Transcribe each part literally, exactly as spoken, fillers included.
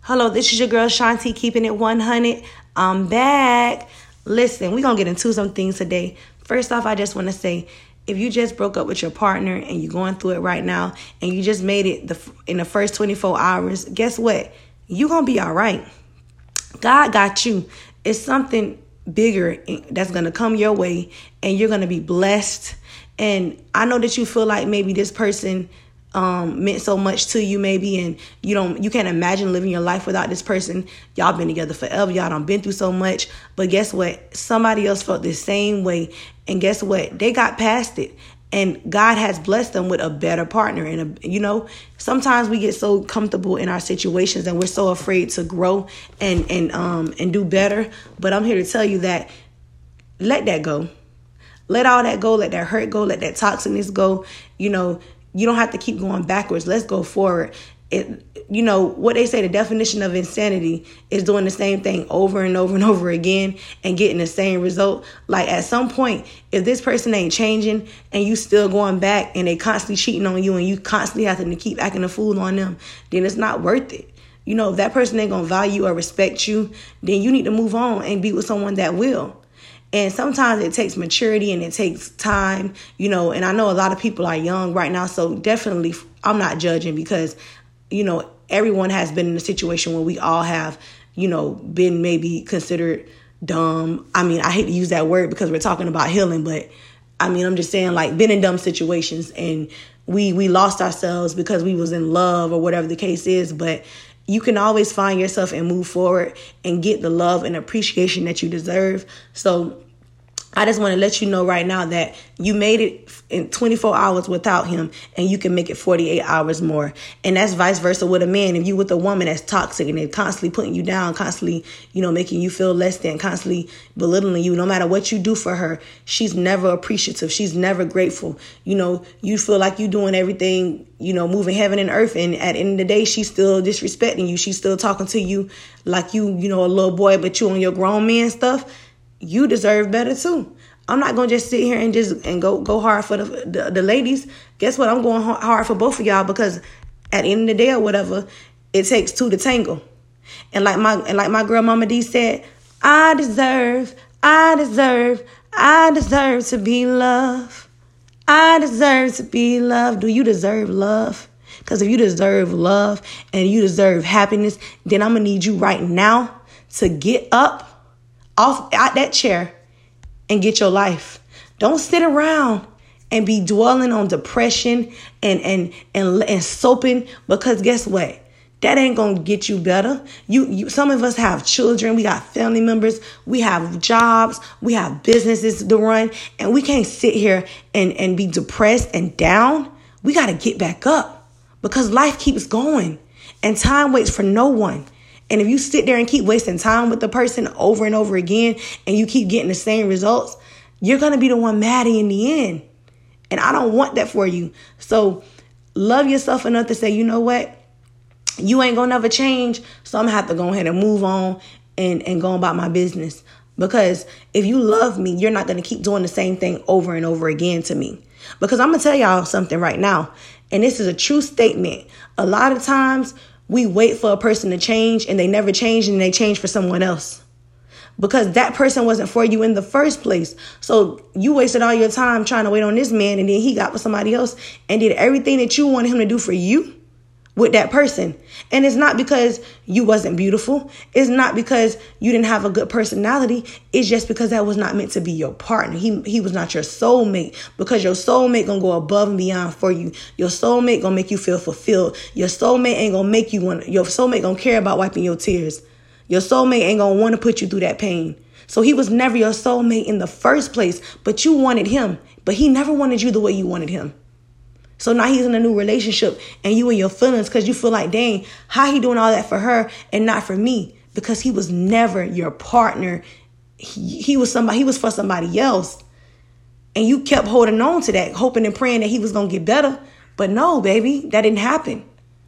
Hello, this is your girl Shanti, keeping it one hundred. I'm back. Listen, we're going to get into some things today. First off, I just want to say, if you just broke up with your partner and you're going through it right now and you just made it the, in the first twenty-four hours, guess what? You're going to be all right. God got you. It's something bigger that's going to come your way and you're going to be blessed. And I know that you feel like maybe this person um, meant so much to you maybe, and you don't, you can't imagine living your life without this person. Y'all been together forever. Y'all done been through so much. But guess what? Somebody else felt the same way. And guess what? They got past it. And God has blessed them with a better partner. And, a, you know, sometimes we get so comfortable in our situations and we're so afraid to grow and, and, um, and do better. But I'm here to tell you that let that go. Let all that go. Let that hurt go. Let that toxicness go. You know, you don't have to keep going backwards. Let's go forward. It, you know, what they say, the definition of insanity is doing the same thing over and over and over again and getting the same result. Like at some point, if this person ain't changing and you still going back and they constantly cheating on you and you constantly having to keep acting a fool on them, then it's not worth it. You know, if that person ain't going to value or respect you, then you need to move on and be with someone that will. And sometimes it takes maturity and it takes time, you know, and I know a lot of people are young right now. So definitely I'm not judging because, you know, everyone has been in a situation where we all have, you know, been maybe considered dumb. I mean, I hate to use that word because we're talking about healing, but I mean, I'm just saying like been in dumb situations and we we lost ourselves because we was in love or whatever the case is. But you can always find yourself and move forward and get the love and appreciation that you deserve. So I just want to let you know right now that you made it in twenty-four hours without him and you can make it forty-eight hours more. And that's vice versa with a man. If you with a woman that's toxic and they're constantly putting you down, constantly, you know, making you feel less than, constantly belittling you, no matter what you do for her, she's never appreciative. She's never grateful. You know, you feel like you're doing everything, you know, moving heaven and earth. And at the end of the day, she's still disrespecting you. She's still talking to you like you, you know, a little boy, but you on your grown man stuff. You deserve better too. I'm not gonna just sit here and just and go go hard for the, the the ladies. Guess what? I'm going hard for both of y'all because at the end of the day or whatever, it takes two to tangle. And like my and like my girl Mama D said, I deserve, I deserve, I deserve to be loved. I deserve to be loved. Do you deserve love? Because if you deserve love and you deserve happiness, then I'm gonna need you right now to get up off out that chair and get your life. Don't sit around and be dwelling on depression and and and, and soaping, because guess what? That ain't gonna get you better. You, you some of us have children, we got family members, we have jobs, we have businesses to run, and we can't sit here and, and be depressed and down. We gotta get back up because life keeps going and time waits for no one. And if you sit there and keep wasting time with the person over and over again and you keep getting the same results, you're going to be the one mad in the end. And I don't want that for you. So love yourself enough to say, you know what? You ain't going to never change. So I'm going to have to go ahead and move on and, and go about my business. Because if you love me, you're not going to keep doing the same thing over and over again to me. Because I'm going to tell y'all something right now. And this is a true statement. A lot of times we wait for a person to change and they never change and they change for someone else because that person wasn't for you in the first place. So you wasted all your time trying to wait on this man and then he got with somebody else and did everything that you wanted him to do for you with that person. And it's not because you wasn't beautiful. It's not because you didn't have a good personality. It's just because that was not meant to be your partner. He he was not your soulmate, because your soulmate gonna go above and beyond for you. Your soulmate gonna make you feel fulfilled. Your soulmate ain't gonna make you want, your soulmate gonna care about wiping your tears. Your soulmate ain't gonna want to put you through that pain. So he was never your soulmate in the first place, but you wanted him, but he never wanted you the way you wanted him. So now he's in a new relationship and you in your feelings because you feel like, dang, how he doing all that for her and not for me? Because he was never your partner. He, he was somebody, he was for somebody else. And you kept holding on to that, hoping and praying that he was going to get better. But no, baby, that didn't happen.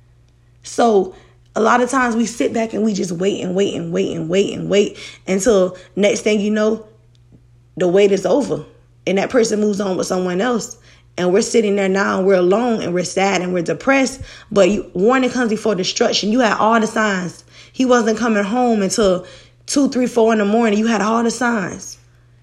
So a lot of times we sit back and we just wait and wait and wait and wait and wait until next thing you know, the wait is over and that person moves on with someone else. And we're sitting there now and we're alone and we're sad and we're depressed. But you, warning comes before destruction. You had all the signs. He wasn't coming home until two, three, four in the morning. You had all the signs.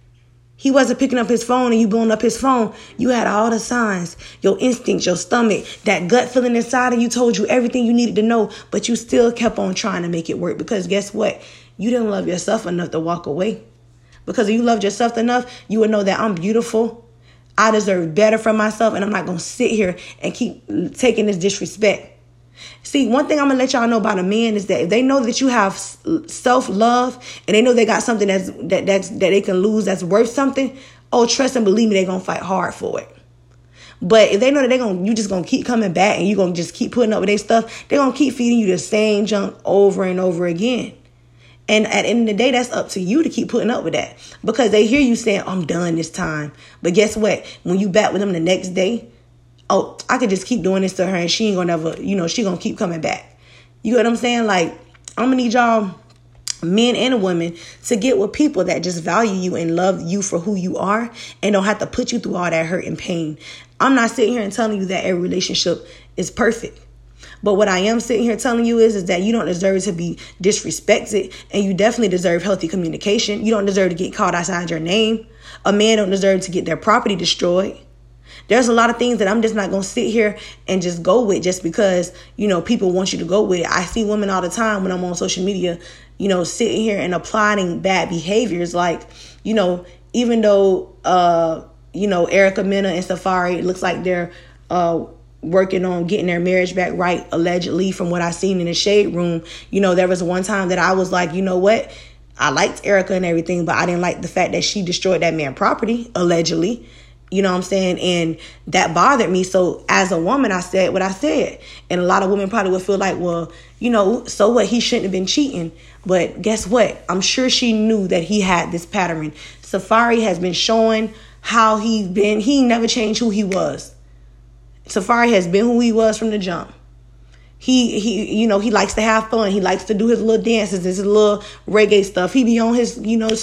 He wasn't picking up his phone and you blowing up his phone. You had all the signs. Your instincts, your stomach, that gut feeling inside of you told you everything you needed to know, but you still kept on trying to make it work because guess what? You didn't love yourself enough to walk away. Because if you loved yourself enough, you would know that I'm beautiful. I deserve better from myself, and I'm not going to sit here and keep taking this disrespect. See, one thing I'm going to let y'all know about a man is that if they know that you have self-love and they know they got something that's, that, that's, that they can lose that's worth something, oh, trust and believe me, they're going to fight hard for it. But if they know that they're going, you just going to keep coming back and you're going to just keep putting up with their stuff, they're going to keep feeding you the same junk over and over again. And at the end of the day, that's up to you to keep putting up with that. Because they hear you saying, I'm done this time. But guess what? When you back with them the next day, oh, I could just keep doing this to her and she ain't gonna never, you know, she gonna keep coming back. You know what I'm saying? Like, I'm gonna need y'all, men and women, to get with people that just value you and love you for who you are and don't have to put you through all that hurt and pain. I'm not sitting here and telling you that every relationship is perfect. But what I am sitting here telling you is, is that you don't deserve to be disrespected, and you definitely deserve healthy communication. You don't deserve to get called outside your name. A man don't deserve to get their property destroyed. There's a lot of things that I'm just not going to sit here and just go with just because, you know, people want you to go with it. I see women all the time when I'm on social media, you know, sitting here and applying bad behaviors. Like, you know, even though, uh, you know, Erica Mena and Safaree, it looks like they're uh working on getting their marriage back right, allegedly, from what I seen in the shade room. You know, there was one time that I was like, you know what? I liked Erica and everything, but I didn't like the fact that she destroyed that man's property, allegedly. You know what I'm saying? And that bothered me. So as a woman, I said what I said. And a lot of women probably would feel like, well, you know, so what? He shouldn't have been cheating. But guess what? I'm sure she knew that he had this pattern. Safaree has been showing how he's been. He never changed who he was. Safaree has been who he was from the jump. He, he, you know, he likes to have fun. He likes to do his little dances, his little reggae stuff. He be on his, you know,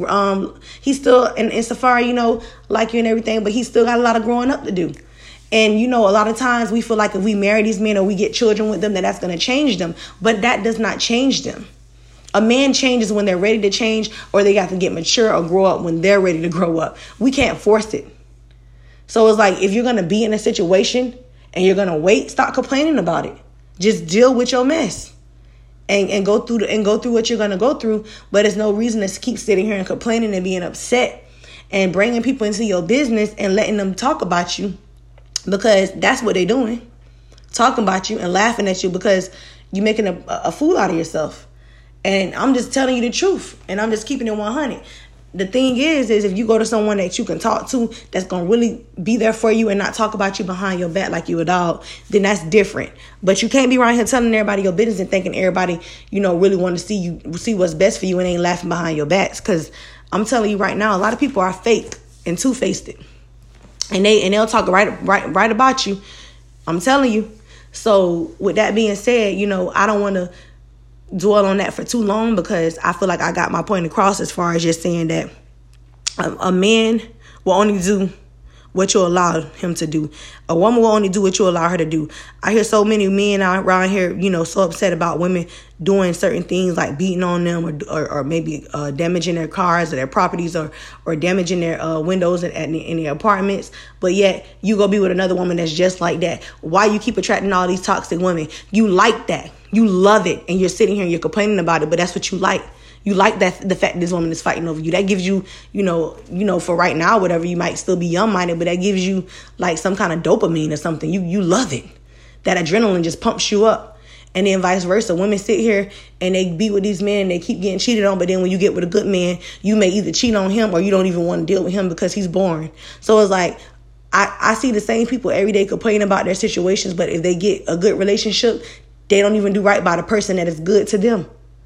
um, he's still in, in Safaree, you know, like you and everything, but he's still got a lot of growing up to do. And, you know, a lot of times we feel like if we marry these men or we get children with them, that that's going to change them. But that does not change them. A man changes when they're ready to change, or they got to get mature or grow up when they're ready to grow up. We can't force it. So it's like, if you're going to be in a situation and you're going to wait, stop complaining about it. Just deal with your mess and, and go through the, and go through what you're going to go through. But there's no reason to keep sitting here and complaining and being upset and bringing people into your business and letting them talk about you, because that's what they're doing. Talking about you and laughing at you because you're making a, a fool out of yourself. And I'm just telling you the truth, and I'm just keeping it one hundred. The thing is, is if you go to someone that you can talk to that's going to really be there for you and not talk about you behind your back like you a dog, then that's different. But you can't be around here telling everybody your business and thinking everybody, you know, really want to see you, see what's best for you and ain't laughing behind your backs. Because I'm telling you right now, a lot of people are fake and two-faced it. And, they, and they'll talk right, right, right about you. I'm telling you. So with that being said, you know, I don't want to dwell on that for too long, because I feel like I got my point across as far as just saying that a, a man will only do what you allow him to do. A woman will only do what you allow her to do. I hear so many men around here, you know, so upset about women doing certain things like beating on them or or, or maybe uh, damaging their cars or their properties or or damaging their uh, windows in, in their apartments. But yet you go be with another woman that's just like that. Why you keep attracting all these toxic women? You like that. You love it. And you're sitting here and you're complaining about it, but that's what you like. You like that, the fact that this woman is fighting over you. That gives you, you know, you know, for right now, whatever, you might still be young-minded, but that gives you like some kind of dopamine or something. You you love it. That adrenaline just pumps you up. And then vice versa. Women sit here and they be with these men and they keep getting cheated on, but then when you get with a good man, you may either cheat on him or you don't even want to deal with him because he's boring. So it's like, I, I see the same people every day complaining about their situations, but if they get a good relationship, they don't even do right by the person that is good to them.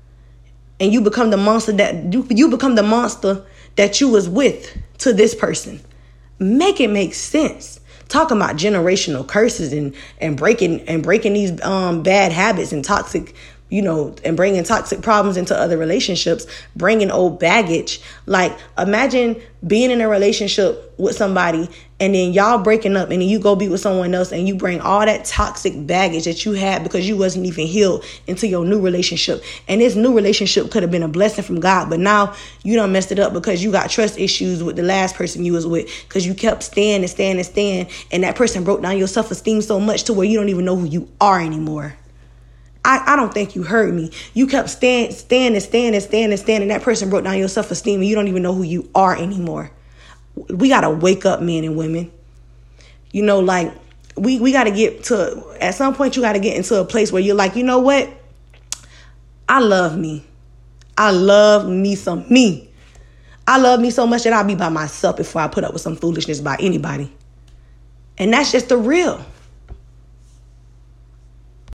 And you become the monster that you, you become the monster that you was with to this person. Make it make sense. Talking about generational curses and, and breaking and breaking these um, bad habits and toxic, you know, and bringing toxic problems into other relationships, bringing old baggage. Like, imagine being in a relationship with somebody and then y'all breaking up and then you go be with someone else and you bring all that toxic baggage that you had because you wasn't even healed into your new relationship. And this new relationship could have been a blessing from God, but now you done messed it up because you got trust issues with the last person you was with because you kept staying and staying and staying, and that person broke down your self-esteem so much to where you don't even know who you are anymore. I, I don't think you heard me. You kept staying, staying and staying and staying and staying, and that person broke down your self-esteem and you don't even know who you are anymore. We got to wake up, men and women. You know, like, we, we got to get to, at some point, you got to get into a place where you're like, you know what? I love me. I love me some me. I love me so much that I'll be by myself before I put up with some foolishness by anybody. And that's just the real.